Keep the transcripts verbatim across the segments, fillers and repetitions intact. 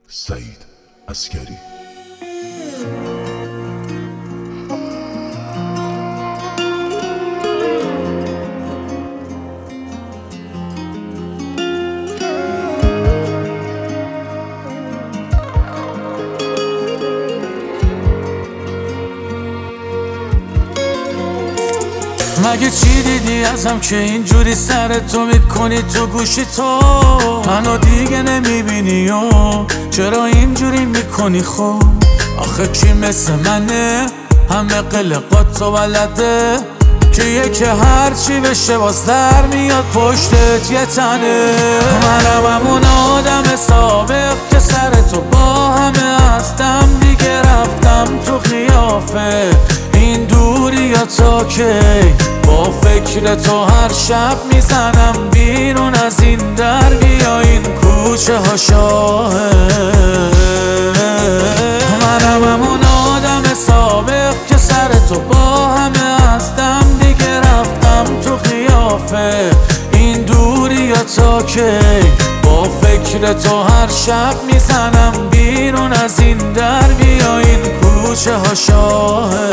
سعید عسکری. مگه چی دیدی ازم که اینجوری سر تو میکنی تو گوشی تو؟ منو دیگه نمیبینی و چرا اینجوری میکنی؟ خب آخه کی مثل منه همه قلقات و بلده که یکی هرچی بشه باز در میاد پشتت یه تنه. منم همون آدم سابق که سر تو با همه هستم دیگه رفتم تو قیافه این دوری یا تا کی با فکر تو هر شب میزنم بیرون از این در بیا این کوچه ها شاهه. منم همون آدم سابق که سر تو با همه هستم دیگه رفتم تو قیافه این دوری یا تا کی با فکر تو هر شب میزنم بیرون از این در بیا این کوچه ها شاهه.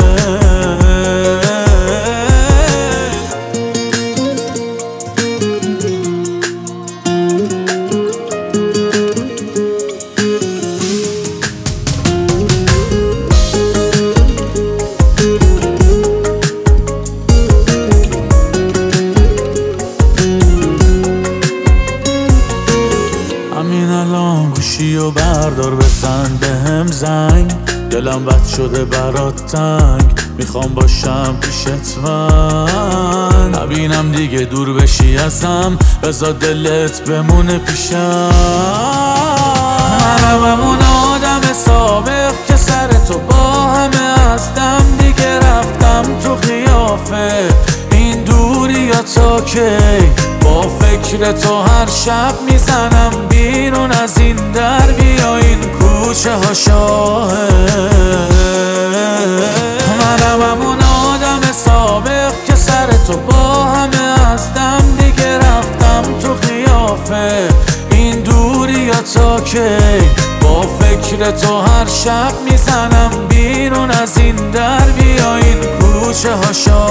همین الان گوشی و بردار بزن بهم زنگ دلم بد شده برات تنگ میخوام باشم پیشت من نبینم دیگه دور بشی ازم بذار دلت بمونه پیشم. منم همون آدم سابق که سر تو با همه هستم دیگه رفتم تو قیافه این دوری یا تا کی با فکر تو هر شب میزنم بیرون از این در بیا این کوچه ها شاهه. منم همون آدم سابق که سر تو با همه هستم دیگه رفتم تو قیافه این دوری یا تا کی با فکر تو هر شب میزنم بیرون از این در بیا این کوچه ها شاهه.